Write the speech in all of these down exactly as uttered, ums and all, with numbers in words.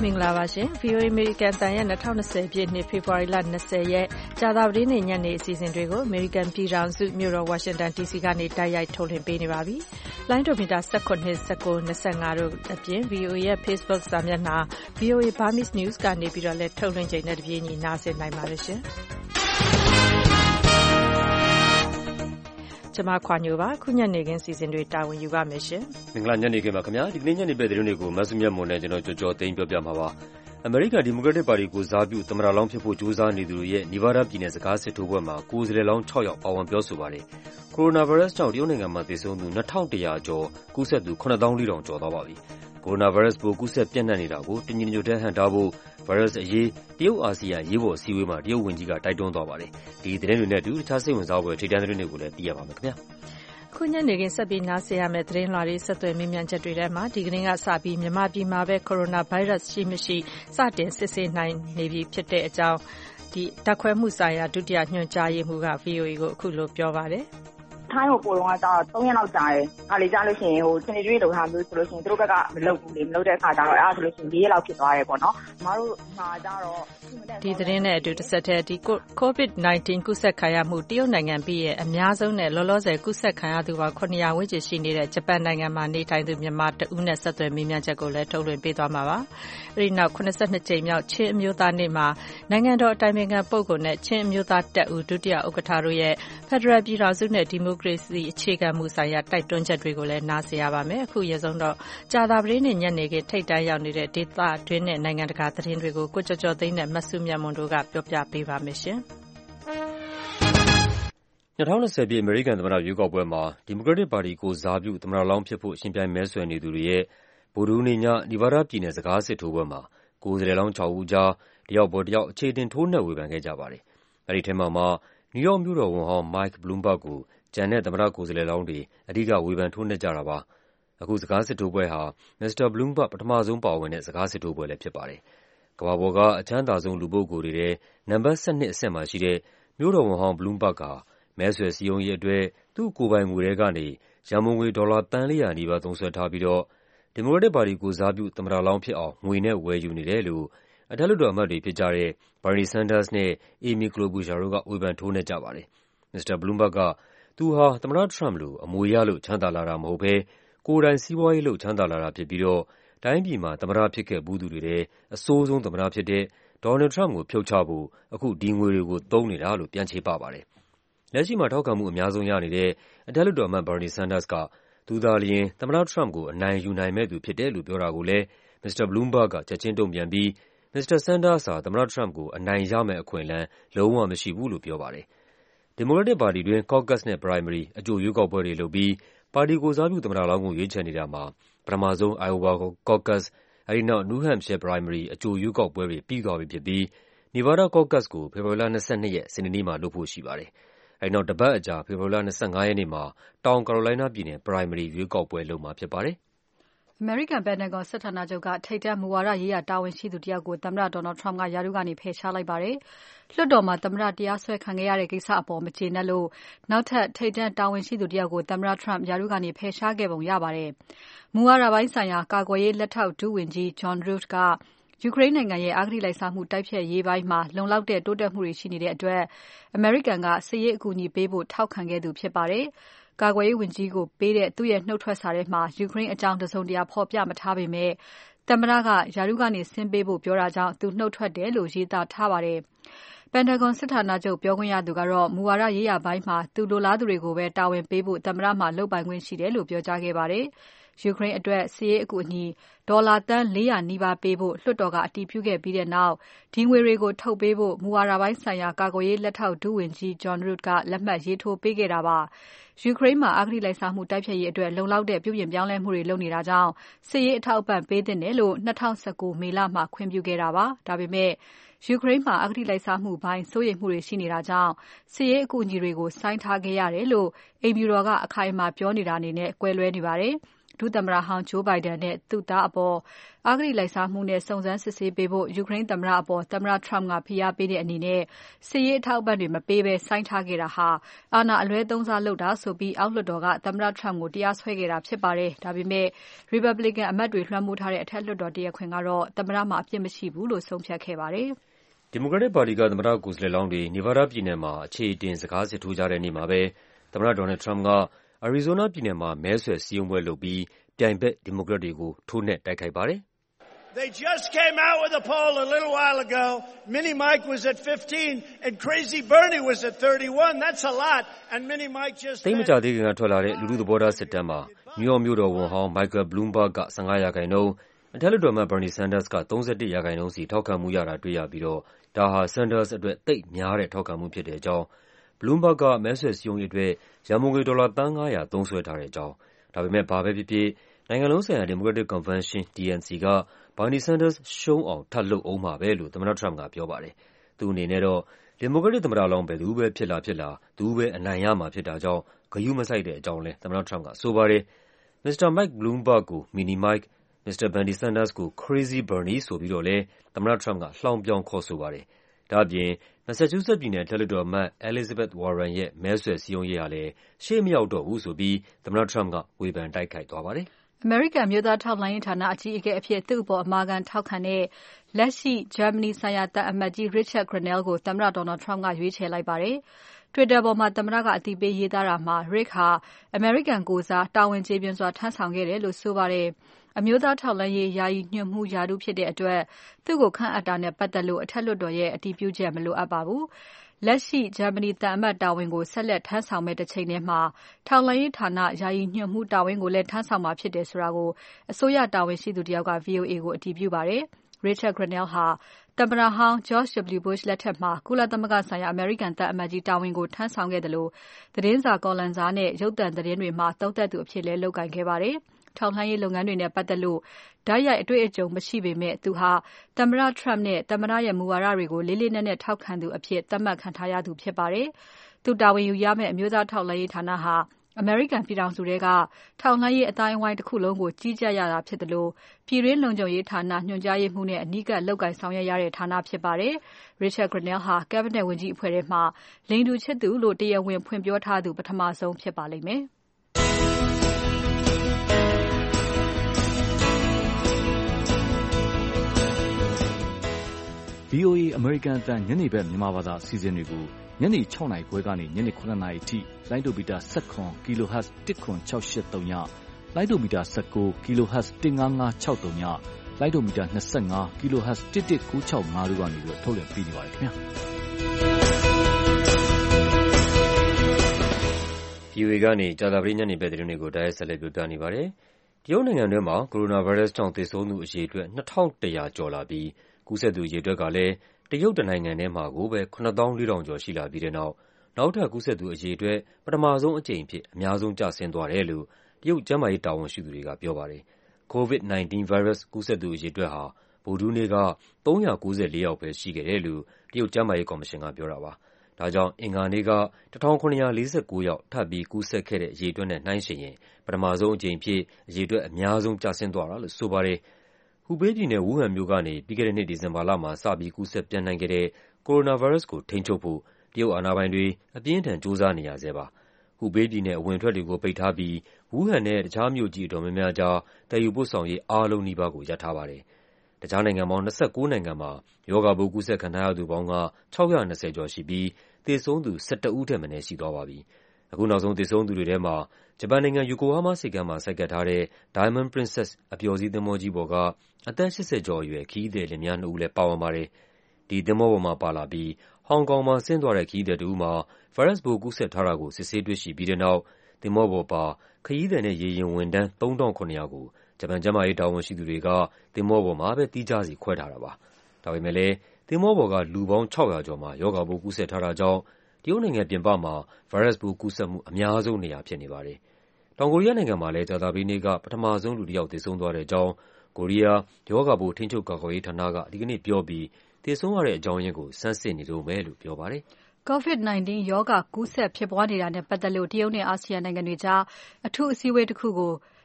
မင်္ဂလာပါရှင် ဗီအိုအေ American တန်ရဲ့၂၀၂၀ပြည့်နှစ်ဖေဖော်ဝါရီလ၂၀ရက်ကြာသပတေးနေ့ညနေအစီအစဉ်တွေကို American ပြည်ထောင်စုမြို့တော် Washington ဒီစီကနေတိုက်ရိုက်ထုတ်လွှင့်ပေးနေပါပြီ။လိုင်းဒိုမီတာ၁၇ ၁၉ ၂၅တို့အပြင် ဗီအိုအေ ရဲ့ Facebook စာမျက်နှာ ဗီအိုအေ Burmese News ကနေပြီးတော့လည်းထုတ်လွှင့်ချိန်နဲ့တပြေးညီနားဆင်နိုင်ပါတယ်ရှင်။ကျွန်မခွာညိုပါခုညနေခင်းစီစဉ်တွေတာဝန်ယူပါမယ်ရှင်မင်္ဂလာညနေခင်းပါခင်ဗျာဒီကနေ့ညနေပဲသတင်းတွေကိုမဆုမြတ်မွန်နဲ့ကျွန်တော်ကြော်ကြော်သိမ်းပြောပြမှာပါအမေရိကန်ဒီမိုကရက်တစ်ပါတီကိုစားပြုသမ္မတလောင်းဖြစ်ဖို့ကြိုးစားနေသူတွေရဲ့နီဗားဒါးပြည်နယ်စကားစစ်ထိုးပွဲမှာကိုယ်စားလှယ်လောင်း၆ယောက်ပါဝင်ပြောဆိုပါတယ်ကိုရိုနာဗိုင်းရပ်စ်ကြောင့်တရုတ်နိုင်ငံမှာသေဆုံးသူနှစ်ထောင်တစ်ရာကျော်ကူးစက်သူခုနှစ်သောင်းလေးထောင်ကျော်သွားပါပြီကိုရိုနာဗိုင်းရပ်စ်ပိုးကူးစက်ပြန့်နှံ့နေတာကိုတညီတညွတ်တည်းဟန့်တားဖို့ဗိုင်းရပ်စ်အရေးတရုတ်အာဆီယံရေးပေါ်အစည်းအဝေးမှာတရုတ်ဝန်ကြီးကတိုက်တွန်းသွားပါတယ်ဒီသတင်းတွေနဲ့အတူတခြားစိတ်ဝင်စားဖွယ်ထိပ်တန်းသတင်းတွေကိုလည်းသိရပါမယ်ခင်ဗျာခုညနေခင်းဆက်ပြီးနားဆင်ရမယ့်သတင်းလွှာတွေဆက်သွယ်မေးမြန်းချက်တွေထဲမှာဒီကနေ့ကစပြီးမြန်မာပြည်မှာပဲကိုရိုနာဗိုင်းရပ်စ်ရှိမရှိစတင်စစ်ဆေးနိုင်နေပြီဖြစ်တဲ့အကြောင်းဒီဓာတ်ခွဲမှုဆိုင်ရာဒုတိယညွှန်ကြားရေးမှူးက ဗီအိုအေ ကိုအခုလိုပြောပါတယ်ထိုင်းကိုပို့တော့ကတော့သုံးရက်လောက်ကြာတယ်။အားလေးကြားလို့ရှိရင်ဟိုစနေကျွေးလောက်ထားမျိုးဆိုလို့ရှိရင်သူတို့ဘက်ကမလုပ်ဘူးလေမလုပ်တဲ့အခါကျတော့အဲ့ဒါဆိုလို့ရှိရင်၄ရက်လောက်ဖြစ်သွားတယ်ပေါ့နော်။မတို့မှာကျတော့ဒီသတင်းနဲ့အတူတစ်ဆက်တည်းဒီ ကိုဗစ်၁၉ ကူးစက်ခံရမှုတရုတ်နိုင်ငံပြီးရဲ့အများဆုံးနဲ့လောလောဆယ်ကူးစက်ခံရသူပေါင်းခုနှစ်ရာဝန်းကျင်ရှိနေတဲ့ဂျပန်နိုင်ငံမှာနေထိုင်သူမြန်မာတဦးနဲ့ဆက်သွယ်မေးမြန်းချက်ကိုလည်းထုတ်လွှင့်ပေးသွားမှာပါ။အဲဒီနောက်ခုနှစ်၂ကြိမ်မြောက်ချင်းအမျိုးသားနေ့မှာနိုင်ငံတော်အတိုင်ပင်ခံပုဂ္ဂိုလ်နဲ့ချင်းအမျိုးသားတပ်ဦးဒုတိယဥက္ကဋ္ဌတို့ရဲ့ဖက်ဒရယ်ပြည်ထောင်စုနဲ့ဒီမိုကရေစီအခြေခံမှုဆိုင်ရာတိုက်တွန်းချက်တွေကိုလည်းနားဆင်ရပါမယ်အခုရေဆုံးတော့ကြာသပတေးနေ့ညနေခင်းထိပ်တန်းရောက်နေတဲ့ဒေသတွင်းနဲ့နိုင်ငံတကာသတင်းတွေကိုကိုကျော်ကျော်သိန်းနဲ့မဆုမြတ်မွန်တို့ကပြောပြပေးပါမယ်ရှင်၂၀၂၀ပြည့်အမေရိကန်သမ္မတရွေးကောက်ပွဲမှာဒီမိုကရက်တစ်ပါတီကိုစားပြုသမ္မတလောင်းဖြစ်ဖို့ရှင်ပြိုင်မဲဆွယ်နေသူတွေရဲ့ဗုဒ္ဓဟူးနေ့ညနီဗားဒါးပြည်နယ်စကားစစ်ထိုးပွဲမှာကိုယ်စားလှယ်လောင်း၆ဦးကြားတယောက်ပေါ်တယောက်အခြေတင်ထိုးနှက်ဝေဖန်ခဲ့ကြပါတယ်အဲဒီထဲမှာမှနယူးယောက်မြို့တော်ဝန်ဟောင်း Mike Bloomberg ကိုကျန်တဲ့သမ္မတကိုယ်စားလှယ်လောင်းတွေအဓိကဝေဖန်ထိုးနှက်ကြတာပါအခုစကားစစ်ထိုးပွဲဟာမစ္စတာ Bloomberg ပထမဆုံးပါဝင်တဲ့စကားစစ်ထိုးပွဲလည်းဖြစ်ပါတယ်ကမ္ဘာပေါ်ကအချမ်းသာဆုံးလူပုဂ္ဂိုလ်တွေထဲနံပါတ်၁၂အဆင့်မှာရှိတဲ့မြို့တော်ဝန်ဟောင်း Bloomberg ကမဲဆွယ်စည်းရုံးရေးအတွက်သူ့ကိုယ်ပိုင်ငွေထဲကနေရန်ပုံငွေဒေါ်လာသန်းလေးရာနီးပါးသုံးစွဲထားပြီးတော့ဒီမိုကရက်တစ်ပါတီကိုစားပြုသမ္မတလောင်းဖြစ်အောင်ငွေနဲ့ဝယ်ယူနေတယ်လို့အထက်လွှတ်တော်အမတ်တွေဖြစ်ကြတဲ့ Bernie Sanders နဲ့ Amy Klobuchar တို့ကဝေဖန်ထိုးနှက်ကြပါတယ်မစ္စတာ Bloomberg ကသူဟာသမ္မတ Trump လိုအမွေရလို့ချမ်းသာလာတာမဟုတ်ဘဲကိုယ်တိုင်စီးပွားရေးလုပ်ချမ်းသာလာတာဖြစ်ပြီးတော့တိုင်းပြည်မှာသမ္မတဖြစ်ခဲ့ဘူးသူတွေထဲအဆိုးဆုံးသမ္မတဖြစ်တဲ့ Donald Trump ကိုဖြုတ်ချဖို့အခုဒီငွေတွေကိုသုံးနေတာလို့ပြန်ချေပပါတယ်လက်ရှိမှာထောက်ခံမှုအများဆုံးရနေတဲ့အထက်လွှတ်တော်အမတ် Bernie Sanders ကသူသာလျှင်သမ္မတ Trump ကိုအနိုင်ယူနိုင်မဲ့သူဖြစ်တယ်လို့ပြောတာကိုလည်းမစ္စတာ Bloomberg ကချက်ချင်းတုံ့ပြန်ပြီးမစ္စတာ Sanders ဟာသမ္မတ Trump ကိုအနိုင်ရမယ့်အခွင့်အလမ်းလုံးဝမရှိဘူးလို့ပြောပါတယ်ဒီမိုကရက်တစ်ပါတီတွင်း Caucus နဲ့ Primary အကြိုရွေးကောက်ပွဲတွေလုပ်ပြီးပါတီကိုစားပြုသမ္မတလောင်းကိုရွေးချယ်နေတာမှာပထမဆုံး Iowa Caucus အဲဒီနောက် New Hampshire Primary အကြိုရွေးကောက်ပွဲတွေပြီးသွားပြီဖြစ်ပြီး Nevada Caucus ကိုဖေဖော်ဝါရီလ၂၂ရက်စနေနေ့မှာလုပ်ဖို့ရှိပါတယ်အဲဒီနောက်တပတ်အကြာဖေဖော်ဝါရီလ၂၅ရက်နေ့မှာတောင်ကာရိုလိုင်းနားပြည်နယ် Primary ရွေးကောက်ပွဲလုပ်မှာဖြစ်ပါတယ်အမေရိကန်ပန်တဂွန်စစ်ဌာနချုပ်ကထိပ်တန်းမူဝါဒရေးရာတာဝန်ရှိသူတယောက်ကိုသမ္မတ Donald Trump ကရာထူးကနေဖယ်ရှားလိုက်ပါတယ်။လွှတ်တော်မှာသမ္မတတရားစွဲခံခဲ့ရတဲ့ကိစ္စအပေါ်မကျေနပ်လို့နောက်ထပ်ထိပ်တန်းတာဝန်ရှိသူတယောက်ကိုသမ္မတ Trump ရာထူးကနေဖယ်ရှားခဲ့ပုံရပါတယ်။မူဝါဒပိုင်းဆိုင်ရာကာကွယ်ရေးလက်ထောက်ဒုဝန်ကြီး John Root ကယူကရိန်းနိုင်ငံရဲ့အဂတိလိုက်စားမှုတိုက်ဖျက်ရေးပိုင်းမှာလုံလောက်တဲ့တိုးတက်မှုတွေရှိနေတဲ့အတွက်အမေရိကန်ကစစ်ရေးအကူအညီပေးဖို့ထောက်ခံခဲ့သူဖြစ်ပါတယ်။ကာကွယ်ရေးဝန်ကြီးကိုပေးတဲ့သူ့ရဲ့နှုတ်ထွက်စာထဲမှာယူကရိန်းအကြောင်းတစုံတရာဖော်ပြမထားပေမဲ့သမ္မတကရာထူးကနေဆင်းပေးဖို့ပြောတာကြောင့်သူနှုတ်ထွက်တယ်လို့ရေးသားထားပါတယ်။ပန်တဂွန်စစ်ဌာနချုပ်ပြောခွင့်ရသူကတော့မူဝါဒရေးရာပိုင်းမှာသူလိုလားသူတွေကိုပဲတာဝန်ပေးဖို့သမ္မတမှလုပ်ပိုင်ခွင့်ရှိတယ်လို့ပြောကြားခဲ့ပါတယ်။ယူကရိန်းအတွက်စစ်ရေးအကူအညီဒေါ်လာသန်းလေးရာနီးပါးပေးဖို့လွှတ်တော်ကအတည်ပြုခဲ့ပြီးတဲ့နောက်ဒီငွေတွေကိုထုတ်ပေးဖို့မူဝါဒပိုင်းဆိုင်ရာကာကွယ်ရေးလက်ထောက်ဒုဝန်ကြီး John Root ကလက်မှတ်ရေးထိုးပေးခဲ့တာပါ။ယူကရိန်းမှာအဂတိလိုက်စားမှုတိုက်ဖျက်ရေးအတွက်လုံလောက်တဲ့ပြုပြင်ပြောင်းလဲမှုတွေလုပ်နေတာကြောင့်စစ်ရေးအထောက်အပံ့ပေးသင့်တယ်လို့၂၀၁၉မေလမှာခွင့်ပြုခဲ့တာပါ။ဒါပေမဲ့ယူကရိန်းမှာအဂတိလိုက်စားမှုပိုင်းစိုးရိမ်မှုတွေရှိနေတာကြောင့်စစ်ရေးအကူအညီတွေကိုဆိုင်းထားခဲ့ရတယ်လို့အိမ်ဖြူတော်ကအခိုင်အမာပြောနေတာအနေနဲ့ကွဲလွဲနေပါတယ်။ဒုသမ္မတဟောင်း Joe Biden နဲ့သူ့သားအပေါ်အဂတိလိုက်စားမှုနဲ့စုံစမ်းစစ်ဆေးပေးဖို့ ယူကရိန်းသမ္မတအပေါ်သမ္မတ Trump ကဖိအားပေးတဲ့အနေနဲ့စစ်ရေးအထောက်အပံ့တွေမပေးဘဲဆိုင်းထားခဲ့တာဟာအာဏာအလွဲသုံးစားလုပ်တာဆိုပြီးအောက်လွှတ်တော်ကသမ္မတ Trump ကိုတရားစွဲခဲ့တာဖြစ်ပါတယ်။ဒါပေမဲ့ Republican အမတ်တွေလွှမ်းမိုးထားတဲ့အထက်လွှတ်တော်တရားခွင်ကတော့သမ္မတမှာအပြစ်မရှိဘူးလို့ဆုံးဖြတ်ခဲ့ပါတယ်။ဒီမိုကရက်တစ်ပါတီကသမ္မတကိုယ်စားလှယ်လောင်းတွေ Nevada ပြည်နယ်မှာအခြေအတင်စကားစစ်ထိုးကြတဲ့နေ့မှာပဲသမ္မတ Donald Trump က Arizona ပြည်နယ်မှာမဲဆွယ်စည်းရုံးပွဲလုပ်ပြီးပြိုင်ဘက်ဒီမိုကရက်တွေကိုထိုးနှက်တိုက်ခိုက်ပါတယ်။ They just came out with a poll a little while ago. Mini Mike was at fifteen and Crazy Bernie was at thirty-one. That's a lot. And Mini Mike just သိမကြသေးခင်ကထွက်လာတဲ့လူထုသဘောထားစစ်တမ်းမှာ New York မြို့တော်ဝန်ဟောင်း Michael Bloomberg ကဖျက်ငါးရာခိုင်နှုန်းအထက်လွှတ်တော်အမတ် Bernie Sanders ကသုံးဆယ့်တစ်ရာခိုင်နှုန်းစီထောက်ခံမှုရတာတွေ့ရပြီးတော့ဒါဟာ Sanders အတွက်သိပ်များတဲ့ထောက်ခံမှုဖြစ်တဲ့အကြောင်း Bloomberg ကမဲဆွယ်စည်းရုံးရေးအတွက်ရန်ပုံငွေဒေါ်လာသန်းငါးရာသုံးစွဲထားတဲ့အကြောင်းဒါပေမဲ့ဘာပဲဖြစ်ဖြစ်နိုင်ငံလုံးဆိုင်ရာ Democratic Convention D N C က Bernie Sanders ရှုံးအောင်ထပ်လုပ်ဦးမှာပဲလို့သမ္မတ Trump ကပြောပါတယ်။သူ့အနေနဲ့တော့ Democratic သမ္မတလောင်းဘယ်သူပဲဖြစ်လာဖြစ်လာသူပဲအနိုင်ရမှာဖြစ်တာကြောင့်ဂရုမစိုက်တဲ့အကြောင်းလည်းသမ္မတ Trump ကဆိုပါတယ်။ မစ္စတာ Mike Bloomberg ကို Mini Mike, မစ္စတာ Bernie Sanders ကို Crazy Bernie ဆိုပြီးတော့လည်းသမ္မတ Trump ကလှောင်ပြောင်ခေါ်ဆိုပါတယ်။ဒါ့အပြင် Massachusetts ပြည်နယ်အထက်လွှတ်တော်အမတ် Elizabeth Warren ရဲ့မဲဆွယ်စည်းရုံးရေးဟာလည်းရှေ့မရောက်တော့ဘူးဆိုပြီးသမ္မတ Trump ကဝေဖန်တိုက်ခိုက်သွားပါတယ်။အမေရိကန်အမျိုးသားထောက်လှမ်းရေးဌာနအကြီးအကဲအဖြစ်သူ့အပေါ်အမာခံထောက်ခံတဲ့လက်ရှိဂျာမနီဆိုင်ရာသံအမတ်ကြီး Richard Grenell ကိုသမ္မတ Donald Trump ကရွေးချယ်လိုက်ပါတယ်။ Twitter ပေါ်မှာသမ္မတကအသိပေးရေးသားတာမှာ Rick ဟာအမေရိကန်ကိုယ်စားတာဝန်ကျေပြွန်စွာထမ်းဆောင်ခဲ့တယ်လို့ဆိုပါတယ်။အမျိုးသားထောက်လှမ်းရေးယာယီညွှန်မှူးရာထူးဖြစ်တဲ့အတွက်သူ့ကိုခန့်အပ်တာနဲ့ပတ်သက်လို့အထက်လွှတ်တော်ရဲ့အတည်ပြုချက်မလိုအပ်ပါဘူး။လက်ရှိဂျာမနီသံအမတ်တာဝန်ကိုဆက်လက်ထမ်းဆောင်မဲ့တစ်ချိန်ထဲမှာထောက်လှမ်းရေးဌာနယာယီညွှန်မှူးတာဝန်ကိုလည်းထမ်းဆောင်မှာဖြစ်တယ်ဆိုတာကိုအစိုးရတာဝန်ရှိသူတယောက်က V O A ကိုအတည်ပြုပါတယ်။ Richard Grenell ဟာသမ္မတဟောင်း George W. Bush လက်ထက်မှာကုလသမဂ္ဂဆိုင်ရာအမေရိကန်သံအမတ်ကြီးတာဝန်ကိုထမ်းဆောင်ခဲ့သလိုသတင်းစာကော်လန်စာနဲ့ရုပ်သံသတင်းတွေမှာသုံးသပ်သူအဖြစ်လည်းလုပ်ကိုင်ခဲ့ပါတယ်။ထောက်လှမ်းရေးလုပ်ငန်းတွေနဲ့ပတ်သက်လို့တိုက်ရိုက်အတွေ့အကြုံမရှိပေမဲ့သူဟာသမ္မတ Trump နဲ့သမ္မတရဲ့မူဝါဒတွေကိုလေးလေးနက်နက်ထောက်ခံသူအဖြစ်သတ်မှတ်ခံထားရသူဖြစ်ပါတယ်။သူတာဝန်ယူရမယ့်အမျိုးသားထောက်လှမ်းရေးဌာနဟာအမေရိကန်ပြည်ထောင်စုထဲကထောက်လှမ်းရေးအတိုင်းအဝိုင်းတစ်ခုလုံးကိုကြီးကြပ်ရတာဖြစ်တယ်လို့ပြည်တွင်းလုံခြုံရေးဌာနညွှန်ကြားရေးမှူးနဲ့အနီးကပ်လုပ်ကိုင်ဆောင်ရွက်ရတဲ့ဌာနဖြစ်ပါတယ်။ Richard Grenell ဟာ Cabinet ဝန်ကြီးအဖွဲ့ထဲမှာလိင်တူချစ်သူလို့တရားဝင်ဖွင့်ပြောထားသူပထမဆုံးဖြစ်ပါလိမ့်မယ်။ V O A အမေရိကန်အသံညနေဘက်မြန်မာဘာသာအစီအစဉ်တွေကိုညနေ၆နာရီခွဲကနေညနေခုနှစ်နာရီထိလိုင်းဒိုမီတာ၁၇ kilohertz တစ်ခွန်၆၈၃ညလိုင်းဒိုမီတာ၁၉ kilohertz တစ်၅၅၆၃ညလိုင်းဒိုမီတာ၂၅ kilohertz တစ်တစ်၉၆၅တို့ကနေပြီးထုတ်လွှင့်ပေးနေပါတယ်ခင်ဗျာ။ V O A ကနေကြာသပတေးညနေဘက်သတင်းတွေကိုတိုက်ရိုက်ဆက်လက်ပြောပြနေပါတယ်။တရုတ်နိုင်ငံတွင်းမှာကိုရိုနာဗိုင်းရပ်စ်ကြောင့်သေဆုံးသူအရေအတွက်နှစ်ထောင်တစ်ရာကျော်လာပြီးကူးစက်သူအရေအတွက်ကလည်းတရုတ်တနိုင်ငံထဲမှာကိုပဲခုနှစ်သောင်းလေးထောင်ကျော်ရှိလာပြီးတဲ့နောက်နောက်ထပ်ကူးစက်သူအရေအတွက်ပထမဆုံးအကြိမ်အဖြစ်အများဆုံးကျဆင်းသွားတယ်လို့တရုတ်ကျန်းမာရေးတာဝန်ရှိသူတွေကပြောပါတယ်။ COVID 19 virus ကူးစက်သူအရေအတွက်ဟာဗုဒ္ဓဟူးနေ့ကသုံးရာကိုးဆယ်လေးယောက်ပဲရှိခဲ့တယ်လို့တရုတ်ကျန်းမာရေးကော်မရှင်ကပြောတာပါ။ဒါကြောင့်အင်္ဂါနေ့ကတစ်ထောင်ခုနှစ်ရာလေးဆယ့်ကိုးယောက်ထပ်ပြီးကူးစက်ခဲ့တဲ့အရေအတွက်နဲ့နှိုင်းယှဉ်ရင်ပထမဆုံးအကြိမ်အဖြစ်အရေအတွက်အများဆုံးကျဆင်းသွားတာလို့ဆိုပါတယ်။ ဟူဘေးပြည်နယ်ဝူးဟန်မြို့ကနေပြီးခဲ့တဲ့နှစ်ဒီဇင်ဘာလမှာစပြီးကူးစက်ပျံ့နှံ့ခဲ့တဲ့ကိုရိုနာဗိုင်းရပ်စ်ကိုထိန်းချုပ်ဖို့တရုတ်အာဏာပိုင်တွေအပြင်းအထန်ကြိုးစားနေရဆဲပါ။ဟူဘေးပြည်နယ်အဝင်အထွက်တွေကိုပိတ်ထားပြီးဝူးဟန်နဲ့တခြားမြို့ကြီးအတော်များများကြားသယ်ယူပို့ဆောင်ရေးအားလုံးနီးပါးကိုရပ်ထားပါတယ်။တခြားနိုင်ငံပေါင်း၂၉နိုင်ငံမှာရောဂါပိုးကူးစက်ခံထားရသူပေါင်းကခြောက်ရာ၂၀ကျော်ရှိပြီးသေဆုံးသူ၁၁ဦးထက်မနည်းရှိသွားပါပြီ။အခုနောက်ဆုံးသေဆုံးသူတွေထဲမှာဂျပန်နိုင်ငံယိုကိုဟားမားဆိပ်ကမ်းမှာဆိုက်ကပ်ထားတဲ့ Diamond Princess အပျော်စီးသင်္ဘောကြီးပေါ်ကအသက်၈၀ကျော်အရွယ်ခရီးသည်လင်မယားနှစ်ဦးလည်းပါဝင်ပါတယ်။ဒီသင်္ဘောပေါ်မှာပါလာပြီးဟောင်ကောင်မှာဆင်းသွားတဲ့ခရီးသည်တစ်ဦးမှာဗိုင်းရပ်စ်ပိုးကူးစက်ထားတာကိုစစ်ဆေးတွေ့ရှိပြီးတဲ့နောက်သင်္ဘောပေါ်ပါခရီးသည်နဲ့ရေယာဉ်ဝန်ထမ်းသုံးထောင့်ခုနှစ်ရာကိုဂျပန်ကျန်းမာရေးတာဝန်ရှိသူတွေကသင်္ဘောပေါ်မှာပဲသီးခြားစီခွဲထားတာပါ။ဒါပေမဲ့လည်းသင်္ဘောပေါ်ကလူပေါင်းခြောက်ရာကျော်မှာရောဂါပိုးကူးစက်ထားတာကြောင့်တရုတ်နိုင်ငံပြင်ပမှာဗိုင်းရပ်စ်ပိုးကူးစက်မှုအများဆုံးနေရာဖြစ်နေပါတယ်။တောင်ကိုရီးယားနိုင်ငံမှာလည်းကြာသပတေးနေ့ကပထမဆုံးလူတစ်ယောက်သေဆုံးသွားတဲ့အကြောင်းကိုရီးယားရောဂါပိုးထိန်းချုပ်ကာကွယ်ရေးဌာနကဒီကနေ့ပြောပြီးသေဆုံးရတဲ့အကြောင်းရင်းကိုဆန်းစစ်နေတုန်းပဲလို့ပြောပါတယ်။ COVID 19 ရောဂါကူးစက်ဖြစ်ပွားနေတာနဲ့ပတ်သက်လို့တရုတ်နဲ့အာဆီယံနိုင်ငံတွေကြားအထူးအစည်းအဝေးတစ်ခုကို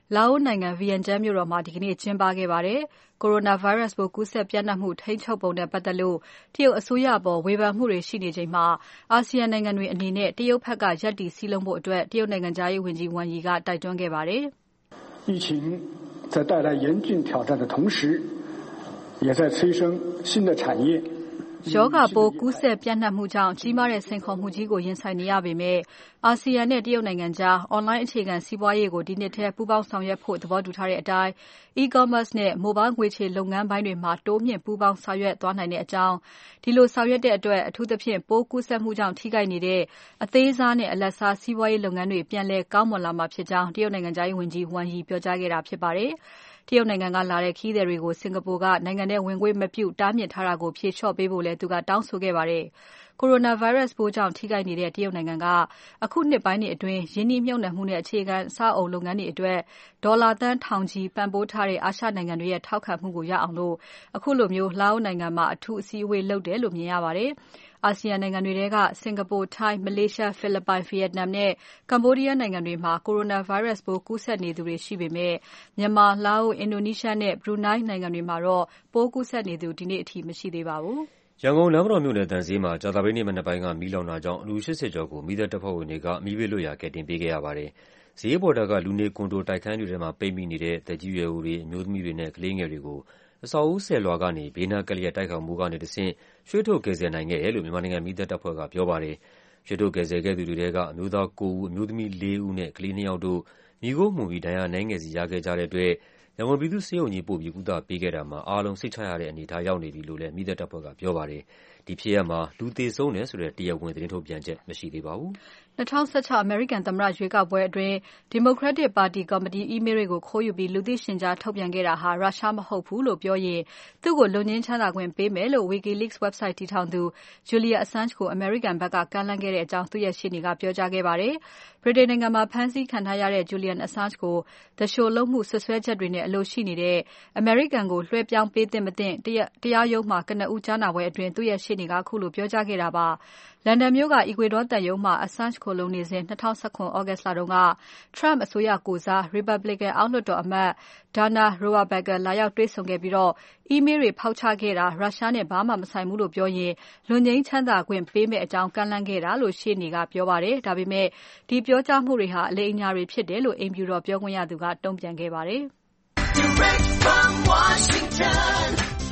လာအိုနိုင်ငံ Vientiane မြို့တော်မှာဒီကနေ့ကျင်းပခဲ့ပါတယ်။ Coronavirus ပိုးကူးစက်ပျံ့နှံ့မှုထိန်းချုပ်ပုံနဲ့ပတ်သက်လို့တရုတ်အစိုးရအပေါ်ဝေဖန်မှုတွေရှိနေချိန်မှာအာဆီယံနိုင်ငံတွေအနေနဲ့တရုတ်ဘက်ကရပ်တည်စည်းလုံးဖို့အတွက်တရုတ်နိုင်ငံခြားရေးဝန်ကြီး Wang Yi ကတိုက်တွန်းခဲ့ပါတယ်။疫情在带来严峻挑战的同时，也在催生新的产业。 ရောဂါပိုးကူးစက်ပျံ့နှံ့မှုကြောင့်ကြီးမားတဲ့စိန်ခေါ်မှုကြီးကိုရင်ဆိုင်နေရပေမဲ့အာဆီယံနဲ့တရုတ်နိုင်ငံကြား online အခြေခံစီးပွားရေးကိုဒီနှစ်ထဲပူးပေါင်းဆောင်ရွက်ဖို့သဘောတူထားတဲ့အတိုင်း e-commerce နဲ့ mobile ငွေချေလုပ်ငန်းပိုင်းတွေမှာတိုးမြှင့်ပူးပေါင်းဆောင်ရွက်သွားနိုင်တဲ့အကြောင်းဒီလိုဆောင်ရွက်တဲ့အတွက်အထူးသဖြင့်ပိုးကူးစက်မှုကြောင့်ထိခိုက်နေတဲ့အသေးစားနဲ့အလတ်စားစီးပွားရေးလုပ်ငန်းတွေပြန်လည်ကောင်းမွန်လာမှာဖြစ်ကြောင်းတရုတ်နိုင်ငံခြားရေးဝန်ကြီး Wang Yi ပြောကြားခဲ့တာဖြစ်ပါတယ်။ တရုတ်နိုင်ငံကလာတဲ့ခရီးသည်တွေကိုစင်ကာပူကနိုင်ငံထဲဝင်ခွင့်မပြုတားမြစ်ထားတာကိုဖြေလျှော့ပေးဖို့လည်းသူကတောင်းဆိုခဲ့ပါတယ်။ Coronavirus ပိုးကြောင့်ထိခိုက်နေတဲ့တရုတ်နိုင်ငံကအခုနှစ်ပိုင်းတွေအတွင်းရင်းနှီးမြှုပ်နှံမှုနဲ့အခြေခံအဆောက်အအုံလုပ်ငန်းတွေအတွက်ဒေါ်လာသန်းထောင်ချီပံ့ပိုးထားတဲ့အာရှနိုင်ငံတွေရဲ့ထောက်ခံမှုကိုရအောင်အခုလိုမျိုးလာအိုနိုင်ငံမှာအထူးအစည်းအဝေးလုပ်တယ်လို့မြင်ရပါတယ်။ အာဆီယံနိုင်ငံတွေထဲကစင်ကာပူ၊ထိုင်း၊မလေးရှား၊ဖိလစ်ပိုင်၊ဗီယက်နမ်နဲ့ကမ္ဘောဒီးယားနိုင်ငံတွေမှာ Coronavirus ပိုးကူးစက်နေသူတွေရှိပေမဲ့မြန်မာ၊လာအို၊အင်ဒိုနီးရှားနဲ့ဘရူနိုင်းနိုင်ငံတွေမှာတော့ပိုးကူးစက်နေသူဒီနေ့အထိမရှိသေးပါဘူး။ရန်ကုန်လမ်းမတော်မြို့နယ်သံဈေးမှာကြာသပတေးနေ့မနက်ပိုင်းကမီးလောင်တာကြောင့်လူ ၈၀ ကျော်ကိုမီးသတ်တပ်ဖွဲ့ဝင်တွေကမီးဘေးလွတ်ရာကယ်တင်ပေးခဲ့ရပါတယ်။ဈေးပေါ်ကလူနေကွန်ဒိုတိုက်ခန်းတွေထဲမှာပိတ်မိနေတဲ့သက်ကြီးရွယ်အိုတွေ၊အမျိုးသမီးတွေနဲ့ကလေးငယ်တွေကိုအဆောက်အဦဆယ်လွှာကနေဘေးနားကပ်လျက်တိုက်ခိုက်မိုးကနေတဆင့်ရွှေ့ထုတ်ကယ်ဆယ်နိုင်ခဲ့တယ်လို့မြန်မာနိုင်ငံမီးသတ်တပ်ဖွဲ့ကပြောပါတယ်။ရွှေ့ထုတ်ကယ်ဆယ်ခဲ့သူတွေထဲကအမျိုးသားကိုးဦး၊အမျိုးသမီးလေးဦးနဲ့ကလေးနှစ်ယောက်တို့မီးခိုးမှုန်ပြီးဒဏ်ရာအနည်းငယ်စီရခဲ့ကြတဲ့အတွက်ရန်ကုန်ပြည်သူ့ဆေးရုံကြီးပို့ပြီးကုသပေးခဲ့တာမှာအားလုံးစိတ်ချရတဲ့အနေအထားရောက်နေပြီလို့လည်းမီးသတ်တပ်ဖွဲ့ကပြောပါတယ်။ဒီဖြစ်ရပ်မှာလူသေဆုံးတယ်ဆိုတဲ့တရားဝင်သတင်းထုတ်ပြန်ချက်မရှိသေးပါဘူး။၂၀၁၆အမေရိကန်သမ္မတရွေးကောက်ပွဲအတွင်း Democratic Party ကော်မတီ email တွေကိုခိုးယူပြီးလူသိရှင်ကြားထုတ်ပြန်ခဲ့တာဟာရုရှားမဟုတ်ဘူးလို့ပြောရင်သူ့ကိုလွတ်ငြိမ်းချမ်းသာခွင့်ပေးမယ်လို့ WikiLeaks website တည်ထောင်သူ Julian Assange ကိုအမေရိကန်ဘက်ကကမ်းလှမ်းခဲ့တဲ့အကြောင်းသူ့ရဲ့ရှေ့နေကပြောကြားခဲ့ပါတယ်။ ဗြိတိန်နိုင်ငံမှာဖမ်းဆီးခံထားရတဲ့ Julian Assange ကိုသူလျှိုလုပ်မှုစွပ်စွဲချက်တွေနဲ့အလိုရှိနေတဲ့အမေရိကန်ကိုလွှဲပြောင်းပေးသင့်မသင့်တရားရုံးမှာကနဦးကြားနာပွဲအတွင်းသူ့ရဲ့ရှေ့နေကခုလိုပြောကြားခဲ့တာပါ။လန်ဒန်မြို့က Ecuador သံရုံးမှာ Assange ခိုလှုံနေစဉ်၂၀၁၇ August လတုန်းက Trump အစိုးရကိုယ်စား Republican အောက်လွှတ်တော်အမတ် Dana Rohrabacher လာရောက်တွေ့ဆုံခဲ့ပြီး email တွေဖောက်ချခဲ့တာရုရှားနဲ့ဘာမှမဆိုင်ဘူးလို့ပြောရင်လွတ်ငြိမ်းချမ်းသာခွင့်ပေးမယ့်အကြောင်းကမ်းလှမ်းခဲ့တာလို့ရှေ့နေကပြောပါတယ်။ဒါပေမဲ့ဒီပြောကြားမှုတွေဟာအလိမ်အညာတွေဖြစ်တယ်လို့အိမ်ဖြူတော်ပြောခွင့်ရသူကတုံ့ပြန်ခဲ့ပါတယ်။ Direct from Washington,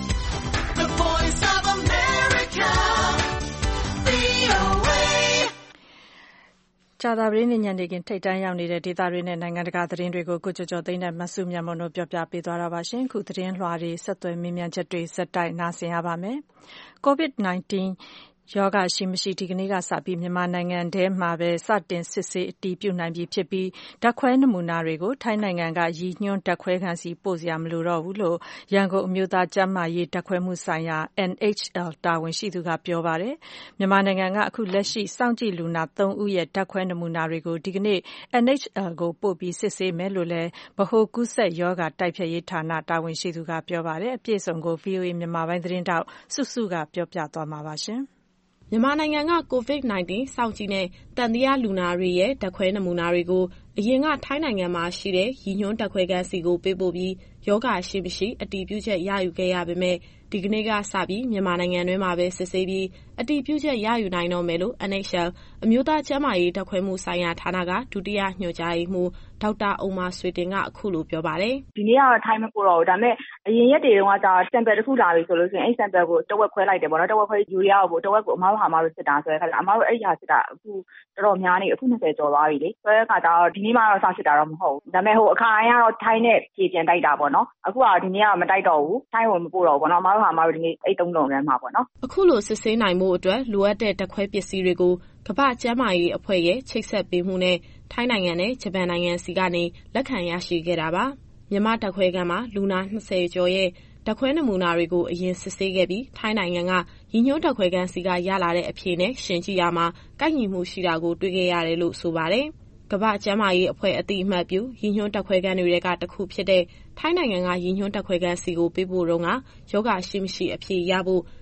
the voice of America, ကြာသပတေးနေ့ညနေခင်းထိပ်တန်းရောက်နေတဲ့ဒေသတွေနဲ့နိုင်ငံတကာသတင်းတွေကိုကိုကျော်ကျော်သိန်းနဲ့မစုမြတ်မွန်တို့ပြောပြပေးသွားတာပါရှင်။ခုသတင်းလွှာတွေဆက်သွယ်မေးမြန်းချက်တွေဆက်တိုက်နားဆင်ရပါမယ်။ COVID nineteen ရောဂါရှိမရှိဒီကနေ့ကစပြီးမြန်မာနိုင်ငံထဲမှာပဲစတင်စစ်ဆေးအတည်ပြုနိုင်ပြီဖြစ်ပြီးဓာတ်ခွဲနမူနာတွေကိုထိုင်းနိုင်ငံကရည်ညွှန်းဓာတ်ခွဲခန်းဆီပို့စရာမလိုတော့ဘူးလို့ရန်ကုန်အမျိုးသားကျန်းမာရေးဓာတ်ခွဲမှုဆိုင်ရာ N H L တာဝန်ရှိသူကပြောပါတယ်။မြန်မာနိုင်ငံကအခုလက်ရှိစောင့်ကြည့်လူနာသုံးဦးရဲ့ဓာတ်ခွဲနမူနာတွေကိုဒီကနေ့ N H L ကိုပို့ပြီးစစ်ဆေးမယ်လို့လည်းဗဟိုကူးစက်ရောဂါတိုက်ဖျက်ရေးဌာနတာဝန်ရှိသူကပြောပါတယ်။အပြည့်အစုံကို ဗွီအိုအေမြန်မာပိုင်းသတင်းထောက်စုစုကပြောပြသွားမှာပါရှင်။မြန်မာနိုင်ငံက COVID nineteen စောင့်ကြည့်နဲ့သံသယလူနာတွေရဲ့ဓာတ်ခွဲနမူနာတွေကိုအရင်ကထိုင်းနိုင်ငံမှာရှိတဲ့ရည်ညွှန်းဓာတ်ခွဲခန်းစီကိုပေးပို့ပြီးရောဂါရှိမရှိအတည်ပြုချက်ရယူခဲ့ရပေမဲ့ဒီကနေ့ကစပြီးမြန်မာနိုင်ငံတွင်းမှာပဲစစ်ဆေးပြီးအတည်ပြုချက်ရယူနိုင်တော့မယ်လို့ N H L အမျိုးသားကျန်းမာရေးဓာတ်ခွဲမှုဆိုင်ရာဌာနကဒုတိယညွှန်ကြားရေးမှူးဒေါက်တာဥမ္မာဆွေတင်ကအခုလိုပြောပါတယ်။ဒီနေ့ကတော့ထိုင်းမပို့တော့ဘူးဒါပေမဲ့အရင်ရက်တွေတုန်းကကြာ sample တစ်ခုလာပြီဆိုလို့ရှိရင်အဲ့ sample ကိုတဝက်ခွဲလိုက်တယ်ပေါ့နော်တဝက်ခွဲယူရီးယားကိုတဝက်ကိုအမားတို့ဟာအမားတို့စစ်တာဆိုတဲ့အခါကျအမားတို့အဲ့ဒီဟာစစ်တာအခုတော်တော်များနေအခု၂၀ကျော်သွားပြီလေဆိုတဲ့အခါကျတော့ဒီနေ့မှတော့စစစ်တာတော့မဟုတ်ဘူးဒါပေမဲ့ဟိုအခါတိုင်းကတော့ထိုင်းနဲ့ပြေပြန်တိုက်တာပေါ့နော်အခုကဒီနေ့ကမတိုက်တော့ဘူးထိုင်းကိုမပို့တော့ဘူးပေါ့နော်အမားတို့ဟာအမားတို့ဒီနေ့အဲ့သုံးလုံးထဲမှာပေါ့နော်အခုလိုစစ်ဆေးနိုင်မှုအတွက်လိုအပ်တဲ့ဓာတ်ခွဲပစ္စည်းတွေကိုကမ္ဘာ့ကျန်းမာရေးအဖွဲ့ရဲ့ချိတ်ဆက်ပေးမှုနဲ့ထိုင်းနိုင်ငံနဲ့ဂျပန်နိုင်ငံစီကနေလက်ခံရရှိခဲ့တာပါမြန်မာဓာတ်ခွဲခန်းမှာလူနာ၂၀ကျော်ရဲ့ဓာတ်ခွဲနမူနာတွေကိုအရင်စစ်ဆေးခဲ့ပြီးထိုင်းနိုင်ငံကရည်ညွှန်းဓာတ်ခွဲခန်းစီကရလာတဲ့အဖြေနဲ့ရှင်ကြည့်ရမှာကိုက်ညီမှုရှိတာကိုတွေ့ခဲ့ရတယ်လို့ဆိုပါတယ်ကမ္ဘာ့ကျန်းမာရေးအဖွဲ့အသိအမှတ်ပြုရည်ညွှန်းဓာတ်ခွဲခန်းတွေကတစ်ခုဖြစ်တဲ့ထိုင်းနိုင်ငံကရည်ညွှန်းဓာတ်ခွဲခန်းစီကိုပေးပို့တော့ကယောဂရှိမရှိအဖြေရဖို့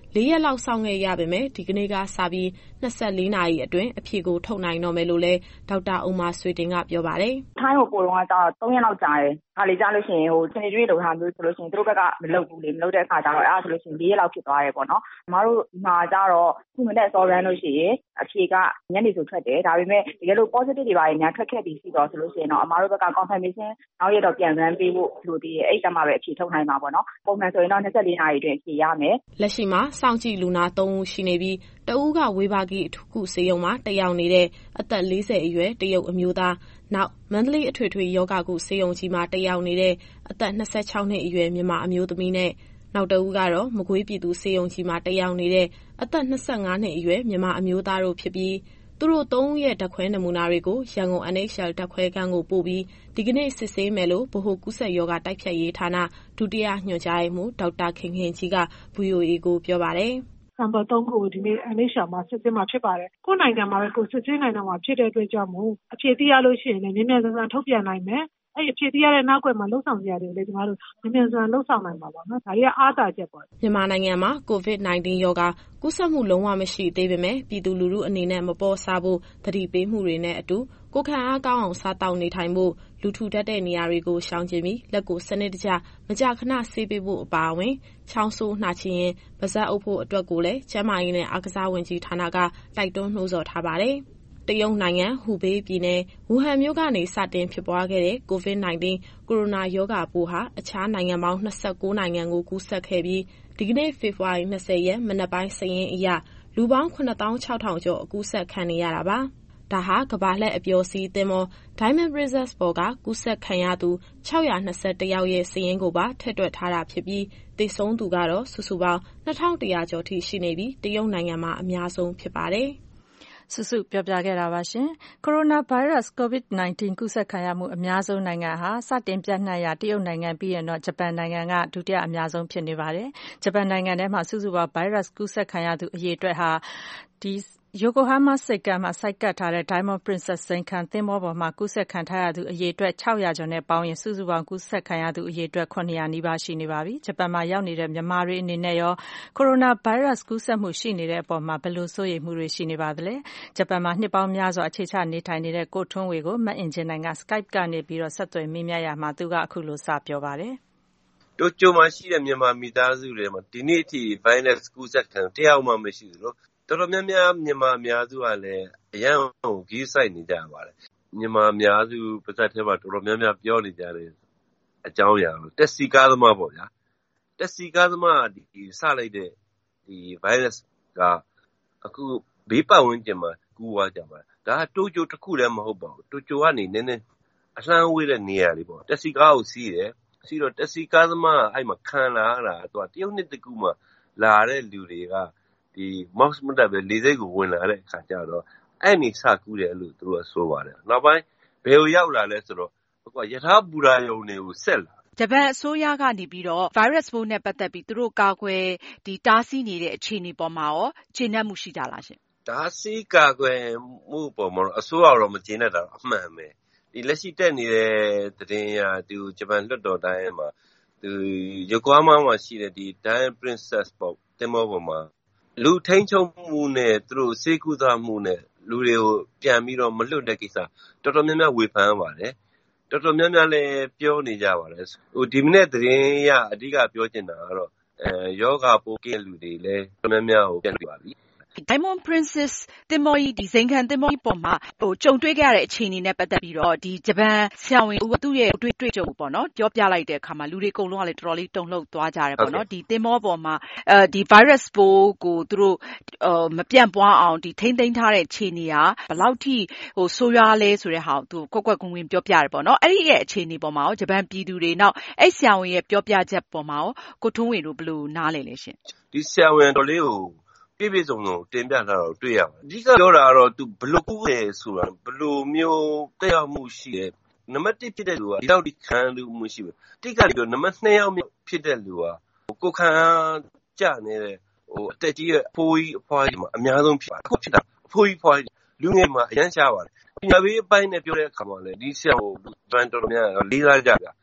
လေးရက်လောက်စောင့်ခဲ့ရပေမဲ့ဒီကနေ့ကစပြီးနှစ်ဆယ့်လေးနာရီအတွင်းအဖြေကိုထုတ်နိုင်တော့မယ်လို့လည်းဒေါက်တာဥမ္မာဆွေတင်ကပြောပါတယ်။ထိုင်းကိုပို့တော့ကသုံးရက်လောက်ကြာတယ်။ခါလေးကြာလို့ရှိရင်ဟိုစနေကျွေးလိုထားမျိုးဆိုလို့ရှိရင်သူတို့ဘက်ကမလုပ်ဘူးလေမလုပ်တဲ့အခါကျတော့အဲ့ဒါဆိုလို့ရှိရင်လေးရက်လောက်ဖြစ်သွားတယ်ပေါ့နော်။အမားတို့ဒီမှာကျတော့ခုမနေ့စောရန်လို့ရှိရင်အဖြေကညနေဆိုထွက်တယ်။ဒါပေမဲ့တကယ်လို့ positive တွေပါရင်များထွက်ခဲ့ပြီးရှိတော့ဆိုလို့ရှိရင်တော့အမားတို့ဘက်က confirmation နောက်ရက်တော့ပြန်ရန်ပေးဖို့လိုသေးတယ်။အဲ့တမှာပဲအဖြေထုတ်နိုင်မှာပေါ့နော်။ပုံမှန်ဆိုရင်တော့နှစ်ဆယ့်လေးနာရီအတွင်းအဖြေရမယ်။လက်ရှိမှာစောင့်ကြည့်လူနာသုံးဦးရှိနေပြီးတဦးကဝေဘာဂီအထူးကုဆေးရုံမှာတက်ရောက်နေတဲ့အသက်လေးဆယ်အရွယ်တရုတ်အမျိုးသားနောက်မန္တလေးအထွေထွေယောဂကုဆေးရုံကြီးမှာတက်ရောက်နေတဲ့အသက်နှစ်ဆယ့်ခြောက်နှစ်အရွယ်မြန်မာအမျိုးသမီးနဲ့နောက်တဦးကတော့မကွေးပြည်သူဆေးရုံကြီးမှာတက်ရောက်နေတဲ့အသက်နှစ်ဆယ့်ငါးနှစ်အရွယ်မြန်မာအမျိုးသားတို့ဖြစ်ပြီးသူတို့သုံးဦးရဲ့ဓာတ်ခွဲနမူနာတွေကိုရန်ကုန် N H L ဓာတ်ခွဲခန်းကိုပို့ပြီးဒီကနေ့စစ်ဆေးမယ်လို့ဗဟိုကူးစက်ရောဂါတိုက်ဖျက်ရေးဌာနဒုတိယညွှန်ကြားရေးမှူးဒေါက်တာခင်ခင်ကြီးက V O A ကိုပြောပါတယ်။နံပါတ်သုံးခုကိုဒီနေ့ N H L မှာစစ်ဆေးမှာဖြစ်ပါတယ်။ကိုယ်နိုင်ငံမှာပဲကိုစစ်ဆေးနိုင်တော့မှာဖြစ်တဲ့အတွက်ကြောင့်မို့အဖြေသိရလို့ရှိရင်လည်းမြန်မြန်ဆန်ဆန်ထုတ်ပြန်နိုင်မယ်။အဲ့အဖြေသိရတဲ့နောက်ွယ်မှာလှုပ်ဆောင်ကြရတယ်လေကျမတို့မြန်မြန်ဆန်ဆန်လှုပ်ဆောင်နိုင်မှာပေါ့နော်။ဒါကြီးကအားသာချက်ပေါ့။မြန်မာနိုင်ငံမှာ COVID nineteen ရောဂါကူးစက်မှုလုံးဝမရှိသေးပေမဲ့ပြည်သူလူထုအနေနဲ့မပေါ်စားဖို့သတိပေးမှုတွေနဲ့အတူကိုယ်ခံအားကောင်းအောင်စားတောက်နေထိုင်ဖို့လူထူထပ်တဲ့နေရာတွေကိုရှောင်ကျဉ်ပြီးလက်ကိုစနစ်တကျမကြာခဏဆေးပေးဖို့အပါအဝင်ချောင်းဆိုးနှာချေရင်ပါးစပ်အုပ်ဖို့အတွက်ကိုလည်းကျန်းမာရေးနဲ့အားကစားဝန်ကြီးဌာနကတိုက်တွန်းနှိုးဆော်ထားပါတယ်။တရုတ်နိုင်ငံဟူဘေးပြည်နယ်ဝူဟန်မြို့ကနေစတင်ဖြစ်ပွားခဲ့တဲ့ COVID nineteen ကိုရိုနာရောဂါပိုးဟာအခြားနိုင်ငံပေါင်း၂၉နိုင်ငံကိုကူးစက်ခဲ့ပြီးဒီကနေ့ဖေဖော်ဝါရီ၂၀ရက်မနက်ပိုင်းစာရင်းအရလူပေါင်းခုနှစ်သောင်းခြောက်ထောင်ကျော်အကူးစက်ခံနေရတာပါ။ဒါဟာကမ္ဘာလှည့်အပျော်စီးသင်္ဘော Diamond Princess ပေါ်ကကူးစက်ခံရသူ၆၂၁ယောက်ရဲ့စာရင်းကိုပါထည့်တွက်ထားတာဖြစ်ပြီးသေဆုံးသူကတော့စုစုပေါင်းနှစ်ထောင်တစ်ရာကျော်ထိရှိနေပြီးတရုတ်နိုင်ငံမှာအများဆုံးဖြစ်ပါတယ်။စုစုပြောပြခဲ့တာပါရှင်။ ကိုရိုနာဗိုင်းရပ်စ် COVID nineteen ကူးစက်ခံရမှုအများဆုံးနိုင်ငံဟာစတင်ပြန့်နှံ့ရာတရုတ်နိုင်ငံပြီးရင်တော့ဂျပန်နိုင်ငံကဒုတိယအများဆုံးဖြစ်နေပါတယ်။ဂျပန်နိုင်ငံထဲမှာစုစုပေါင်းဗိုင်းရပ်စ်ကူးစက်ခံရသူအရေအတွက်ဟာဒီယိုကိုဟားမားဆိပ်ကမ်းမှာဆိုက်ကပ်ထားတဲ့ Diamond Princess ဇိမ်ခံသင်္ဘောပေါ်မှာကူးစက်ခံထားရသူအရေအတွက်၆ရာကျော်နဲ့ပေါင်းရင်စုစုပေါင်းကူးစက်ခံရသူအရေအတွက်၇ရာနီးပါးရှိနေပါပြီ။ဂျပန်မှာရောက်နေတဲ့မြန်မာတွေအနေနဲ့ရောကိုရိုနာဗိုင်းရပ်စ်ကူးစက်မှုရှိနေတဲ့အပေါ်မှာဘယ်လိုစိုးရိမ်မှုတွေရှိနေပါသလဲ။ဂျပန်မှာနှစ်ပေါင်းများစွာအခြေချနေထိုင်နေတဲ့ကိုထွန်းဝေကိုမအင်ဂျင်နိုင်က Skype ကနေပြီးတော့ဆက်သွယ်မေးမြန်းရမှာသူကအခုလိုစပြောပါတယ်။တိုကျိုမှာရှိတဲ့မြန်မာမိသားစုတွေမှာဒီနေ့အထိ virus ကူးစက်ခံတယောက်မှမရှိဘူးလို့တော်တော်များများမြန်မာအများစုကလည်းအရန်ကိုဂိမ်းဆိုင်နေကြပါတယ်မြန်မာအများစုပါဇက်ထဲမှာတော်တော်များများပြောနေကြတယ်အကြောင်းအရာတက်စီကားသမားပေါ့ဗျာတက်စီကားသမားဒီစလိုက်တဲ့ဒီ virus ကအခုဘေးပတ်ဝန်းကျင်မှာကူးသွားကြပါတယ်ဒါကတိုကျိုတစ်ခုတည်းမဟုတ်ပါဘူးတိုကျိုကနေနည်းနည်းအလှမ်းဝေးတဲ့နေရာလေးပေါ့တက်စီကားကိုစီးတယ်စီးတော့တက်စီကားသမားအဲ့မှာခံလာတာသူကတရုတ်နှစ်တကူမှလာတဲ့လူတွေကဒီ mouse မတက်ပဲလေစိတ်ကိုဝင်လာတဲ့အခါကျတော့အဲ့နေစကူးတယ်လို့သူတို့ကဆိုပါတယ်နောက်ပိုင်းဘယ်ကိုရောက်လာလဲဆိုတော့ဟိုကယထာဘူရာယုံတွေကိုဆက်လာဂျပန်အစိုးရကနေပြီးတော့ virus ပိုးနဲ့ပတ်သက်ပြီးသူတို့ကာကွယ်ဒီတားဆီးနေတဲ့အခြေအနေပေါ်မှာရောခြေနှက်မှုရှိကြလားရှင်တားဆီးကာကွယ်မှုပေါ်မှာအစိုးရတော့မခြေနှက်တာအမှန်ပဲဒီလက်ရှိတက်နေတဲ့သတင်းရသူဂျပန်လွှတ်တော်တိုင်းမှာသူယိုကိုဟားမားမှာရှိတဲ့ဒီ Diamond Princess ပေါ့တင်မောပေါ်မှာလူထိန်းချုပ်မှုနဲ့သူတို့စေကူသားမှုနဲ့လူတွေကိုပြန်ပြီးတော့မလွတ်တဲ့ကိစ္စတော်တော်များများဝေဖန်ပါတယ်တော်တော်များများလည်းပြောနေကြပါတယ်ဟိုဒီမနေ့သတင်းရအဓိကပြောချင်တာကတော့အဲယောဂပိုးကင်းလူတွေလည်းတော်တော်များများကိုပြန်ပြပါပြီ Diamond Princess သင်္ဘောကြီးဒီဇိမ်ခံသင်္ဘောကြီးပေါ်မှာဟိုကြုံတွေ့ခဲ့ရတဲ့အခြေအနေနဲ့ပတ်သက်ပြီးတော့ဒီဂျပန်ဆရာဝန်ဦးသူ့ရဲ့တွေ့တွေ့ကြုံပေါ့နော်ပြောပြလိုက်တဲ့အခါမှာလူတွေအကုန်လုံးကလည်းတော်တော်လေးတုန်လှုပ်သွားကြတယ်ပေါ့နော်ဒီသင်္ဘောပေါ်မှာအဲဒီ virus ပိုးကိုသူတို့အာမပြန့်ပွားအောင်ဒီထိမ့်သိမ်းထားတဲ့အခြေအနေကဘယ်လောက်ထိဟိုဆိုးရွားလဲဆိုတဲ့ဟာကိုသူကွက်ကွက်ကွင်းကွင်းပြောပြတယ်ပေါ့နော်အဲ့ဒီရဲ့အခြေအနေပေါ်မှာရောဂျပန်ပြည်သူတွေနောက်အဲ့ဆရာဝန်ရဲ့ပြောပြချက်ပေါ်မှာရောကိုထွန်းဝေတို့ဘယ်လိုနားလည်လဲရှင်ဒီဆရာဝန်တော်လေးကိုပြည့်ပြည့်စုံစုံတင်ပြထားတော့တွေ့ရပါတယ်အဓိကပြောတာကတော့သူဘလို့ကူးတယ်ဆိုတာဘလို့မျိုးတက်ရောက်မှုရှိတယ်နံပါတ်တစ်ဖြစ်တဲ့လူကဒီတော့ဒီခံလူမှုရှိပဲတိကပြီးတော့နံပါတ်နှစ်ယောက်ဖြစ်တဲ့လူကကိုခံကြနေတဲ့ဟိုအတက်ကြီးရဲ့အဖိုးကြီးအဖွားကြီးမှာအများဆုံးဖြစ်ပါတယ်အခုဖြစ်တာအဖိုးကြီးဖွားကြီးလူငယ်မှာအရန်ရှားပါတယ်ပညာပေးအပိုင်းနဲ့ပြောတဲ့အခါမှာလည်းဒီဆရာကိုဗန်တော်များလေးစားကြတာ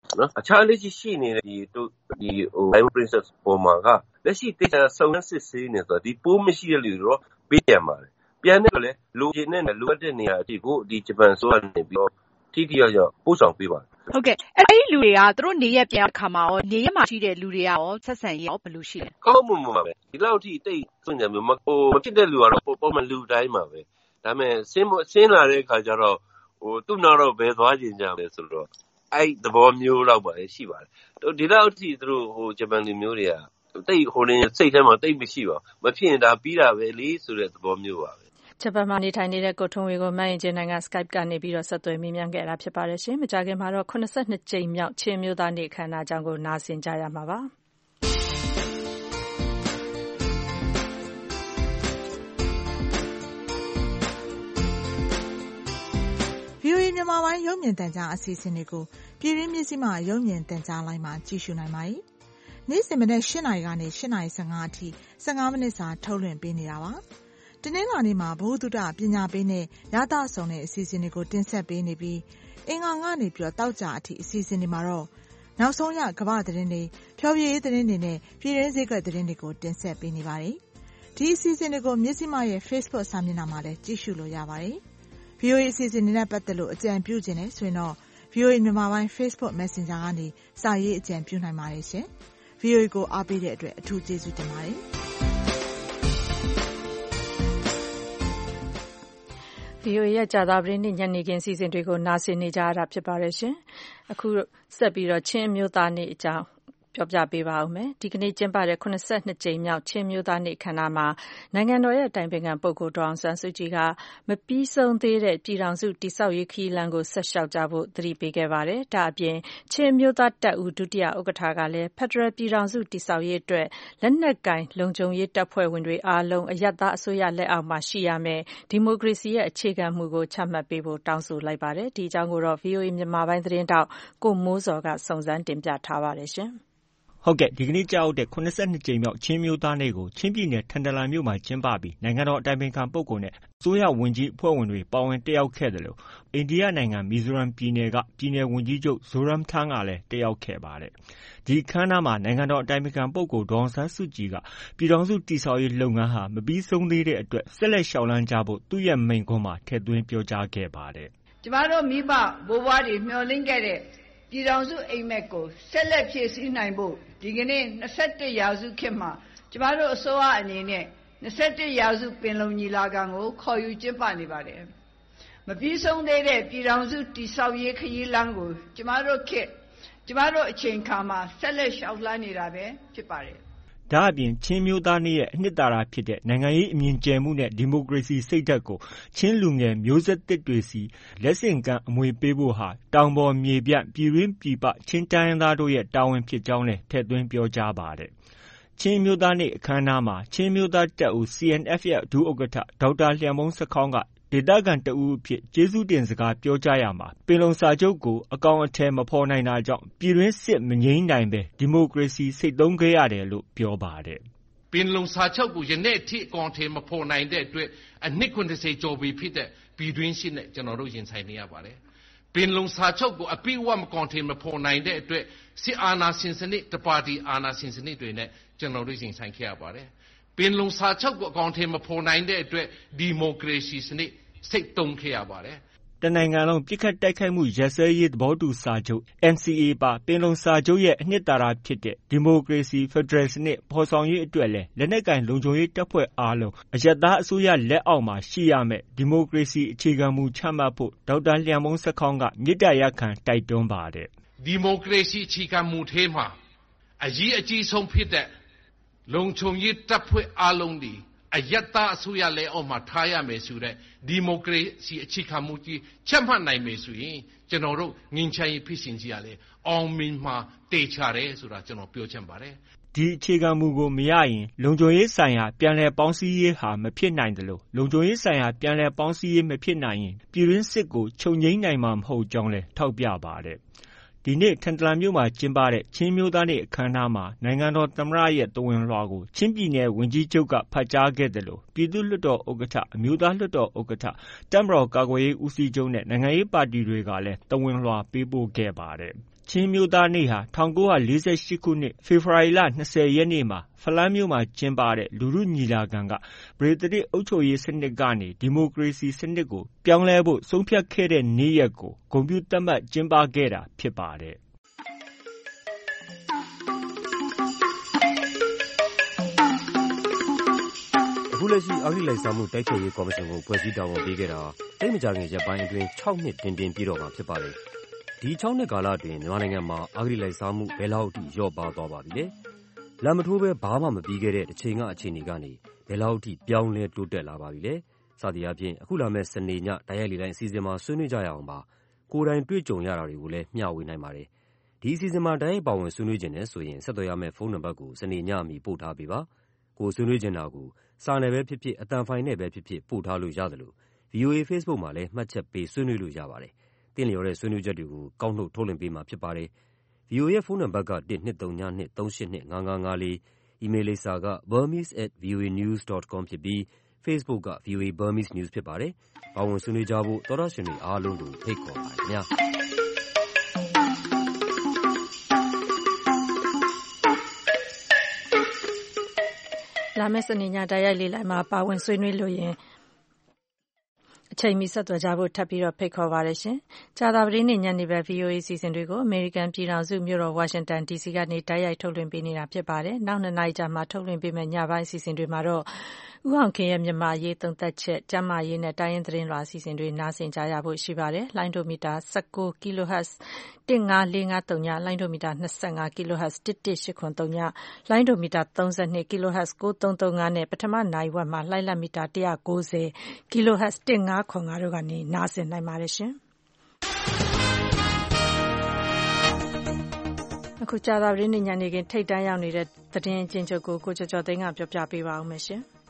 နော်အခြားလက်ရှိရှိနေတဲ့ဒီဒီဟို Diamond Princess ပေါ်မှာကလက်ရှိတေချာစုံစမ်းစစ်ဆေးနေဆိုတော့ဒီပိုးမရှိတဲ့လူတွေတော့ပေးပြန်ပါတယ်ပြန်နေတော့လေလူချင်းနဲ့လိုအပ်တဲ့နေရာအထိကိုဒီဂျပန်ဆိုကနေပြီးတော့ထိထိရောက်ရောက်ပို့ဆောင်ပေးပါတယ်ဟုတ်ကဲ့အဲ့ဒီလူတွေကသူတို့နေရက်ပြန်ခါမှာရောနေရက်မှာရှိတဲ့လူတွေကရောဆက်ဆံရေးရောဘယ်လိုရှိလဲကောင်းမှုမှာပဲဒီလောက်ထိတိတ်စွန့်ကြမျိုးမဟိုမဖြစ်တဲ့လူကတော့ပုံမှန်လူတိုင်းမှာပဲဒါပေမဲ့ဆင်းဆင်းလာတဲ့အခါကျတော့ဟိုသူ့နောက်တော့ဘယ်သွားခြင်းကြလဲဆိုတော့အဲ့သဘောမျိုးတော့ပါရှိပါတယ်ဒီလောက်ထိသူတို့ဟိုဂျပန်လူမျိုးတွေကတိတ်ဟိုနေစိတ်ထဲမှာတိတ်မရှိပါဘူးမဖြစ်ရင်ဒါပြီးတာပဲလေဆိုတဲ့သဘောမျိုးပါပဲဂျပန်မှာနေထိုင်နေတဲ့ကိုထွန်းဝေကိုမန်ရင်ချင်းနိုင်ငံ Skype ကနေပြီးတော့ဆက်သွယ်မေးမြန်းခဲ့တာဖြစ်ပါတယ်ရှင်မကြခင်မှာတော့ခုနှစ်နှစ်ကြိမ်မြောက်ချင်းမျိုးသားနေ့အခမ်းအနားအကြောင်းကိုနားဆင်ကြရမှာပါဗွီအိုအေ မြန်မာပိုင်းရုပ်မြင်သံကြားအစီအစဉ်တွေကိုပြည်တွင်းမြစ်ကြီးမှရုပ်မြင်သံကြားလိုင်းမှာကြည့်ရှုနိုင်ပါတယ်။နေ့စဉ်မနက်၈နာရီကနေ၈နာရီ၁၅အထိ၁၅မိနစ်စာထုတ်လွှင့်ပေးနေတာပါ။တနင်္လာနေ့မှာဘုဟုတုတပညာပေးနဲ့ရသဆောင်တဲ့အစီအစဉ်တွေကိုတင်ဆက်ပေးနေပြီးအင်္ဂါကနေပြီးတော့တောက်ကြအထိအစီအစဉ်တွေမှာတော့နောက်ဆုံးရကမ္ဘာသတင်းတွေဖျော်ဖြေရေးသတင်းတွေနဲ့ပြည်တွင်းစည်းကွက်သတင်းတွေကိုတင်ဆက်ပေးနေပါတယ်။ဒီအစီအစဉ်တွေကိုမြစ်ကြီးမရဲ့ Facebook စာမျက်နှာမှာလည်းကြည့်ရှုလို့ရပါတယ်။ဗွီအိုအေအစီအစဉ်တွေနဲ့ပတ်သက်လို့အကြံပြုခြင်းနဲ့ဆိုရင်တော့ ဗွီအိုအေ မြန်မာပိုင်း Facebook Messenger ကနေစာရေးအကြံပြုနိုင်ပါတယ်ရှင်။ ဗွီအိုအေကိုအားပေးတဲ့အတွက်အထူးကျေးဇူးတင်ပါတယ်။ဗွီအိုအေရဲ့ကြာသပတေးနေ့ညနေခင်းစီစဉ်တွေကိုနားဆင်နေကြရတာဖြစ်ပါတယ်ရှင်။အခုဆက်ပြီးတော့ချင်းမျိုးသားနေ့အကြောင်းပြောပြပေးပါဦးမယ်။ဒီကနေ့ကျင်းပတဲ့ခုနှစ်နှစ်ကြိမ်မြောက်ချင်းမျိုးသားနေ့အခမ်းအနားမှာနိုင်ငံတော်ရဲ့အတိုင်ပင်ခံပုဂ္ဂိုလ်ဒေါ်အောင်ဆန်းစုကြည်ကမပြီးဆုံးသေးတဲ့ပြည်ထောင်စုတည်ဆောက်ရေးခရီးလမ်းကိုဆက်လျှောက်ကြဖို့သတိပေးခဲ့ပါတယ်။ဒါအပြင်ချင်းမျိုးသားတပ်ဦးဒုတိယဥက္ကဋ္ဌကလည်းဖက်ဒရယ်ပြည်ထောင်စုတည်ဆောက်ရေးအတွက်လက်နက်ကင်လုံခြုံရေးတပ်ဖွဲ့ဝင်တွေအားလုံးအရပ်သားအစိုးရလက်အောက်မှာရှိရမယ်ဒီမိုကရေစီရဲ့အခြေခံမူကိုချမှတ်ပေးဖို့တောင်းဆိုလိုက်ပါတယ်။ဒီအကြောင်းကိုတော့ ဗွီအိုအေ မြန်မာပိုင်းသတင်းတောက်ကိုမိုးစော်ကစုံစမ်းတင်ပြထားပါတယ်ရှင်။ဟုတ်ကဲ့ဒီကနေ့ကြောက်တဲ့ခုနှစ်နှစ်ကြိမ်မြောက်ချင်းမျိုးသားနေ့ကိုချင်းပြည်နယ်ထန်တလန်မြို့မှာကျင်းပပြီးနိုင်ငံတော်အတိုင်ပင်ခံပုဂ္ဂိုလ်နဲ့အစိုးရဝန်ကြီးအဖွဲ့ဝင်တွေပါဝင်တက်ရောက်ခဲ့တယ်လို့အိန္ဒိယနိုင်ငံမီဇိုရမ်ပြည်နယ်ကပြည်နယ်ဝန်ကြီးချုပ်ဇိုရမ်ထန်းကလည်းတက်ရောက်ခဲ့ပါတယ်။ဒီအခမ်းအနားမှာနိုင်ငံတော်အတိုင်ပင်ခံပုဂ္ဂိုလ်ဒေါ်အောင်ဆန်းစုကြည်ကပြည်ထောင်စုတည်ဆောက်ရေးလုပ်ငန်းဟာမပြီးဆုံးသေးတဲ့အတွက်ဆက်လက်ရှောင်လန်းကြဖို့သူ့ရဲ့မိန့်ခွန်းမှာထည့်သွင်းပြောကြားခဲ့ပါတယ်။ကျမတို့မိဘဘိုးဘွားတွေမျှော်လင့်ခဲ့တဲ့ပြည်ထောင်စုအိမ်မက်ကိုဆက်လက်ဖြည့်ဆည်းနိုင်ဖို့ဒီကနေ့၂၁ရာစုခေတ်မှာကျမတို့အစိုးရအနေနဲ့၂၁ရာစုပင်လုံညီလာခံကိုခေါ်ယူကျင်းပနေပါတယ်။မပြီးဆုံးသေးတဲ့ပြည်ထောင်စုတည်ဆောက်ရေးခရီးလမ်းကိုကျမတို့ခေတ်ကျမတို့အချိန်အခါမှာဆက်လက်လျှောက်လှမ်းနေတာပဲဖြစ်ပါတယ်။ဒါအပြင်ချင်းမျိုးသားနေ့ရဲ့အနှစ်သာရဖြစ်တဲ့နိုင်ငံရေးအမြင်ကျယ်မှုနဲ့ဒီမိုကရေစီစိတ်ဓာတ်ကိုချင်းလူငယ်မျိုးဆက်သစ်တွေစီလက်ဆင့်ကမ်းအမွေပေးဖို့ဟာတောင်ပေါ်မြေပြန့်ပြည်တွင်းပြည်ပချင်းတိုင်းရင်းသားတို့ရဲ့တာဝန်ဖြစ်ကြောင်းလည်းထည့်သွင်းပြောကြားပါတယ်။ချင်းမျိုးသားနေ့အခမ်းအနားမှာချင်းမျိုးသားတပ်ဦး စီအန်အက်ဖ် ရဲ့ဒုဥက္ကဋ္ဌဒေါက်တာလျံမုန်းစခေါင်းကဒေသခံတဦးအဖြစ်ကျေးဇူးတင်စကားပြောကြားရမှာပင်လုံစာချုပ်ကိုအကောင်အထည်မဖော်နိုင်တာကြောင့်ပြည်တွင်းစစ်မငြိမ်းနိုင်ပဲဒီမိုကရေစီစိတ်သုံးခဲ့ရတယ်လို့ပြောပါတယ်ပင်လုံစာချုပ်ကိုယနေ့အထိအကောင်အထည်မဖော်နိုင်တဲ့အတွက်အနှစ်၇၀ကျော်ပြီဖြစ်တဲ့ပြည်တွင်းစစ်နဲ့ကျွန်တော်တို့ရင်ဆိုင်နေရပါတယ်ပင်လုံစာချုပ်ကိုအပြည့်အဝမကောင်အထည်မဖော်နိုင်တဲ့အတွက်စစ်အာဏာရှင်စနစ်တပါတီအာဏာရှင်စနစ်တွေနဲ့ကျွန်တော်တို့ရင်ဆိုင်ခဲ့ရပါတယ်ပင်လုံစာချုပ်ကိုအကောင်အထည်မဖော်နိုင်တဲ့အတွက်ဒီမိုကရေစီစနစ်စိတ်တုံခဲ့ရပါတယ်တနိုင်ငံလုံးပြစ်ခတ်တိုက်ခိုက်မှုရပ်စဲရေးသဘောတူစာချုပ် N C A ပါပင်လုံစာချုပ်ရဲ့အနှစ်သာရဖြစ်တဲ့ဒီမိုကရေစီဖက်ဒရယ်စနစ်ဖော်ဆောင်ရေးအတွက်လည်းလက်နက်ကင်လုံခြုံရေးတပ်ဖွဲ့အားလုံးအရပ်သားအစိုးရလက်အောက်မှာရှိရမယ်ဒီမိုကရေစီအခြေခံမူချမှတ်ဖို့ဒေါက်တာလျံမုန်းစခေါင်းကမြစ်တာရက်ခံတိုက်တွန်းပါတယ်ဒီမိုကရေစီအခြေခံမူထဲမှာအရေးအကြီးဆုံးဖြစ်တဲ့လုံခြုံရေးတပ်ဖွဲ့အားလုံးဒီအယက်သားအစိုးရလက်အောက်မှာထားရမယ်ဆိုတဲ့ဒီမိုကရေစီအခြေခံမူကြီးချမှတ်နိုင်မယ်ဆိုရင်ကျွန်တော်တို့ငြိမ်းချမ်းရေးဖြစ်စဉ်ကြီးရလေအောင်မြင်မှာတေချာတယ်ဆိုတာကျွန်တော်ပြောချင်ပါတယ်ဒီအခြေခံမူကိုမရရင်လုံခြုံရေးဆိုင်ရာပြန်လည်ပေါင်းစည်းရေးဟာမဖြစ်နိုင်တယ်လို့လုံခြုံရေးဆိုင်ရာပြန်လည်ပေါင်းစည်းရေးမဖြစ်နိုင်ရင်ပြည်တွင်းစစ်ကိုချုပ်ငြိမ်းနိုင်မှာမဟုတ်ကြောင်းလည်းထောက်ပြပါတယ်ဒီနေ့ထန်တလန်မြို့မှာကျင်းပတဲ့ချင်းမျိုးသားနေ့အခမ်းအနားမှာနိုင်ငံတော်သမ္မတရဲ့သဝဏ်လွှာကိုချင်းပြည်နယ်ဝန်ကြီးချုပ်ကဖတ်ကြားခဲ့တယ်လို့ပြည်သူ့လွှတ်တော်ဥက္ကဋ္ဌအမျိုးသားလွှတ်တော်ဥက္ကဋ္ဌတပ်မတော်ကာကွယ်ရေးဦးစီးချုပ်နဲ့နိုင်ငံရေးပါတီတွေကလည်းသဝဏ်လွှာပေးပို့ခဲ့ပါတယ်။ချင်းမျိုးသားနေ့ဟာ၁၉၄၈ခုနှစ်ဖေဖော်ဝါရီလ၂၀ရက်နေ့မှာဖလန်းမြို့မှာကျင်းပတဲ့လူထုညီလာခံကပရိသတ်အုပ်ချုပ်ရေးစနစ်ကနေဒီမိုကရေစီစနစ်ကိုပြောင်းလဲဖို့ဆုံးဖြတ်ခဲ့တဲ့နေ့ရက်ကိုဂုဏ်ပြုသတ်မှတ်ကျင်းပခဲ့တာဖြစ်ပါတယ်။အခုလက်ရှိအဂတိလိုက်စားမှုတိုက်ဖျက်ရေးကော်မရှင်ကိုဖွဲ့စည်းတာဝန်ပေးခဲ့တာသိပ်မကြာခင်ရက်ပိုင်းအတွင်း၆နှစ်တင်းတင်းပြည့်တော့မှာဖြစ်ပါတယ်။ဒီ၆နှစ်ကာလအတွင်းမြန်မာနိုင်ငံမှာအဂတိလိုက်စားမှုဘယ်လောက်အထိလျော့ပါးသွားပါပြီလဲ။လက်မထိုးဘဲဘာမှမပြီးခဲ့တဲ့တစ်ချိန်ကအခြေအနေကနေဘယ်လောက်အထိပြောင်းလဲတိုးတက်လာပါပြီလဲ။စသည်အားဖြင့်အခုလာမယ့်စနေညတိုက်ရိုက်လေတိုင်းအစီအစဉ်မှာဆွေးနွေးကြရအောင်ပါ။ကိုယ်တိုင်တွေ့ကြုံရတာတွေကိုလည်းမျှဝေနိုင်ပါတယ်။ဒီအစီအစဉ်မှာတိုက်ရိုက်ပါဝင်ဆွေးနွေးခြင်းနဲ့ဆိုရင်ဆက်သွယ်ရမယ့်ဖုန်းနံပါတ်ကိုစနေညအမီပို့ထားပေးပါ။ကိုဆွေးနွေးချင်တာကိုစာနယ်ပဲဖြစ်ဖြစ်အသံဖိုင်နဲ့ပဲဖြစ်ဖြစ်ပို့ထားလို့ရသလို ဗွီအိုအေ Facebook မှာလည်းမှတ်ချက်ပေးဆွေးနွေးလို့ရပါတယ်။သင့်လျော်တဲ့ဆွေးနွေးချက်တွေကိုကောက်နှုတ်ထုတ်လွှင့်ပေးမှာဖြစ်ပါတယ်။ ဗွီအိုအေရဲ့ဖုန်းနံပါတ်ကတစ်၂၃ည၂၃၈၂၅၅၅လေး၊အီးမေးလ်လိပ်စာက burmese at voanews dot com ဖြစ်ပြီး Facebook က ဗွီအိုအေ Burmese News ဖြစ်ပါတယ်။ပါဝင်ဆွေးနွေးကြဖို့သောတရှင်တွေအားလုံးကိုဖိတ်ခေါ်ပါတယ်ခင်ဗျာ။လာမယ့်စနေညတိုက်ရိုက်လေ့လာမှာပါဝင်ဆွေးနွေးလို့ရင်အချိန်မီဆက်သွယ်ကြဖို့ထပ်ပြီးတော့ဖိတ်ခေါ်ပါတယ်ရှင်။ကြာသပတေးနေ့ညနေဘက် ဗွီအိုအေအစီအစဉ်တွေကိုအမေရိကန်ပြည်ထောင်စုမြို့တော်ဝါရှင်တန်ဒီစီကနေတိုက်ရိုက်ထုတ်လွှင့်ပေးနေတာဖြစ်ပါတယ်။နောက်နှစ်နာရီကြာမှထုတ်လွှင့်ပေးမယ့်ညပိုင်းအစီအစဉ်တွေမှာတော့ဦးအောင်ခင်ရဲ့မြန်မာရေးသုံးသပ်ချက်၊ကျန်းမာရေးနဲ့တိုင်းရင်းသတင်းလွှာအစီအစဉ်တွေနားဆင်ကြရဖို့ရှိပါတယ်။လိုင်းဒိုမီတာ၁၉ kilohertz ၁၅၄၅၃ည၊လိုင်းဒိုမီတာ၂၅ kilohertz ၁၁၈၇၃ည၊လိုင်းဒိုမီတာ၃၂ kilohertz ၉၃၃၅နဲ့ပထမနာရီဝက်မှာလှိုင်းလတ်မီတာ၁၉၀ kilohertz ၁၅၇၅တို့ကနေနားဆင်နိုင်ပါတယ်ရှင်။အခုကြာသပတေးနေ့ညနေခင်းထိပ်တန်းရောက်နေတဲ့သတင်းအကျဉ်းချုပ်ကိုကိုကျော်ကျော်သိန်းကပြောပြပေးပါဦးမယ်ရှင်။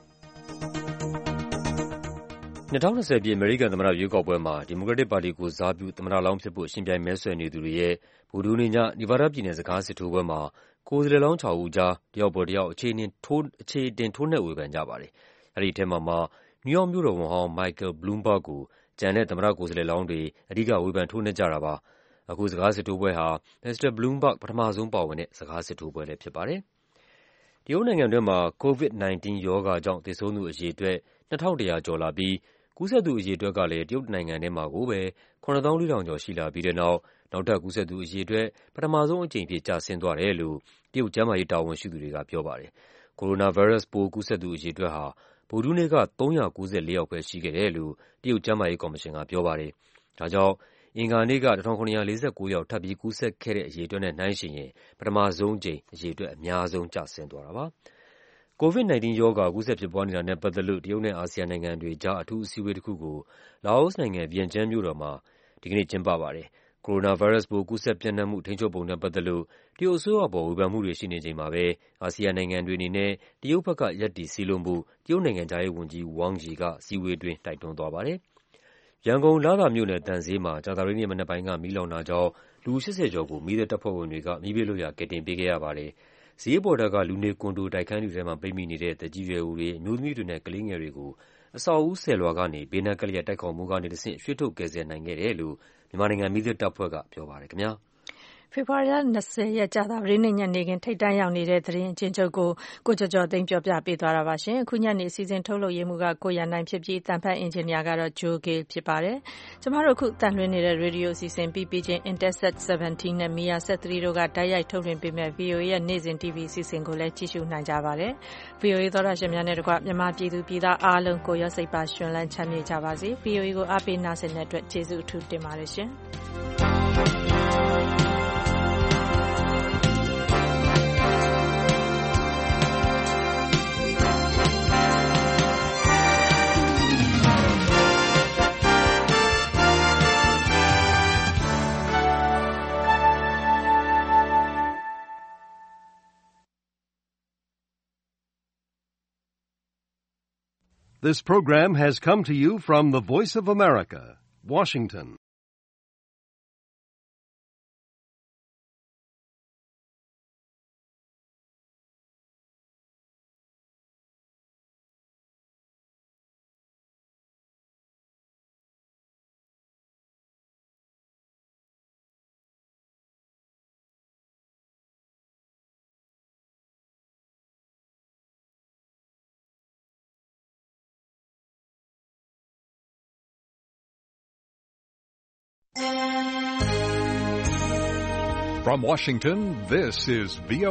၂၀၂၀ပြည့်အမေရိကန်သမ္မတရွေးကောက်ပွဲမှာဒီမိုကရက်တစ်ပါတီကိုယ်စားပြုသမ္မတလောင်းဖြစ်ဖို့ယှဉ်ပြိုင်မဲဆွယ်နေသူတွေရဲ့ဗုဒ္ဓဟူးနေ့ညနီဗားဒါးပြည်နယ်စကားစစ်ထိုးပွဲမှာကိုယ်စားလှယ်လောင်းခြောက်ဦးကြားတယောက်ပေါ်တယောက်အခြေအနေထိုးအခြေအတင်ထိုးနှက်ဝေဖန်ကြပါတယ်။အဲဒီထဲမှာမှနယူးယောက်မြို့တော်ဝန်ဟောင်း Michael Bloomberg ကိုကျန်တဲ့သမ္မတကိုယ်စားလှယ်လောင်းတွေအဓိကဝေဖန်ထိုးနှက်ကြတာပါ။အခုစကားစစ်ထိုးပွဲဟာမစ္စတာ Bloomberg ပထမဆုံးပါဝင်တဲ့စကားစစ်ထိုးပွဲလည်းဖြစ်ပါတယ်။တရုတ်နိုင်ငံတွင်းမှာ ကိုဗစ်၁၉ ရောဂါကြောင့်သေဆုံးသူအရေအတွက်နှစ်ထောင်တစ်ရာကျော်လာပြီးကူးစက်သူအရေအတွက်ကလည်းတရုတ်နိုင်ငံထဲမှာကိုပဲခုနှစ်သောင်းလေးထောင်ကျော်ရှိလာပြီးတဲ့နောက်နောက်ထပ်ကူးစက်သူအရေအတွက်ပထမဆုံးအကြိမ်အဖြစ်ကျဆင်းသွားတယ်လို့တရုတ်ကျန်းမာရေးတာဝန်ရှိသူတွေကပြောပါတယ်။ကိုရိုနာဗိုင်းရပ်စ်ပိုးကူးစက်သူအရေအတွက်ဟာဗုဒ္ဓဟူးနေ့ကသုံးရာ၉၄ယောက်ပဲရှိခဲ့တယ်လို့တရုတ်ကျန်းမာရေးကော်မရှင်ကပြောပါတယ်။ဒါကြောင့်အင်္ဂါနေ့ကတစ်ထောင်ခုနှစ်ရာလေးဆယ့်ကိုးယောက်ထပ်ပြီးကူးစက်ခဲ့တဲ့အရေအတွက်နဲ့နှိုင်းယှဉ်ရင်ပထမဆုံးအကြိမ်အရေအတွက်အများဆုံးကျဆင်းသွားတာပါ။ကိုဗစ်၁၉ရောဂါကူးစက်ဖြစ်ပွားနေတာနဲ့ပတ်သက်လို့တရုတ်နဲ့အာဆီယံနိုင်ငံတွေကြားအထူးအစည်းအဝေးတစ်ခုကိုလာအိုနိုင်ငံဗီယန်ကျန်းမြို့တော်မှာဒီကနေ့ကျင်းပပါတယ်။ကိုရိုနာဗိုင်းရပ်စ်ပိုးကူးစက်ပျံ့နှံ့မှုထိန်းချုပ်ပုံနဲ့ပတ်သက်လို့တရုတ်အစိုးရအပေါ်ဝေဖန်မှုတွေရှိနေချိန်မှာပဲအာဆီယံနိုင်ငံတွေအနေနဲ့တရုတ်ဘက်ကရပ်တည်စည်းလုံးဖို့တရုတ်နိုင်ငံခြားရေးဝန်ကြီး Wang Yi ကအစည်းအဝေးအတွင်းတိုက်တွန်းသွားပါတယ်။ရန်ကုန်လသာမြို့နယ်သံဈေးမှာကြာသပတေးနေ့မနက်ပိုင်းကမီးလောင်တာကြောင့်လူ၈၀ကျော်ကိုမီးသတ်တပ်ဖွဲ့ဝင်တွေကမီးဘေးလွတ်ရာကယ်တင်ပေးခဲ့ရပါတယ်။ဈေးပေါ်ထပ်ကလူနေကွန်ဒိုတိုက်ခန်းတွေထဲမှာပိတ်မိနေတဲ့သက်ကြီးရွယ်အိုတွေ၊အမျိုးသမီးတွေနဲ့ကလေးငယ်တွေကိုအဆောက်အဦးဆယ်လွှာကနေဘေးနားကပ်လျက်တိုက်ခေါ်မိုးကနေတဆင့်ရွှေ့ထုတ်ကယ်ဆယ်နိုင်ခဲ့တယ်လို့မြန်မာနိုင်ငံမီးသတ်တပ်ဖွဲ့ကပြောပါတယ်ခင်ဗျာ။ဖေဖော်ဝါရီလ၂၀ရက်ကြာသပတေးနေ့ညနေခင်းထိပ်တန်းရောက်နေတဲ့သတင်းအကျဉ်းချုပ်ကိုကိုကျော်ကျော်သိန်းပြောပြပေးသွားတာပါရှင်။အခုညနေအစီအစဉ်ထုတ်လုပ်ရေးမှူးကကိုရန်နိုင်ဖြစ်ပြီးအသံဖတ်အင်ဂျင်နီယာကတော့ Joe Gill ဖြစ်ပါတယ်။ကျမတို့အခုတန်လွှင့်နေတဲ့ရေဒီယိုအစီအစဉ်ပြီးပြီးချင်း Intelsat ၁၇နဲ့ Mia ၁၃တို့ကတိုက်ရိုက်ထုတ်လွှင့်ပေးမဲ့ ဗီအိုအေရဲ့နေ့စဉ် တီဗီအစီအစဉ်ကိုလည်းကြည့်ရှုနိုင်ကြပါတယ်။ ဗီအိုအေသောတာရှင်များနဲ့တကွမြန်မာပြည်သူပြည်သားအားလုံးကိုရောစိတ်ပါရှင်လန်းချမ်းမြေ့ကြပါစေ။ ဗီအိုအေကိုအားပေးနာဆင်တဲ့အတွက်ကျေးဇူးအထူးတင်ပါတယ်ရှင်။ This program has come to you from the Voice of America, Washington. From Washington, this is V O A.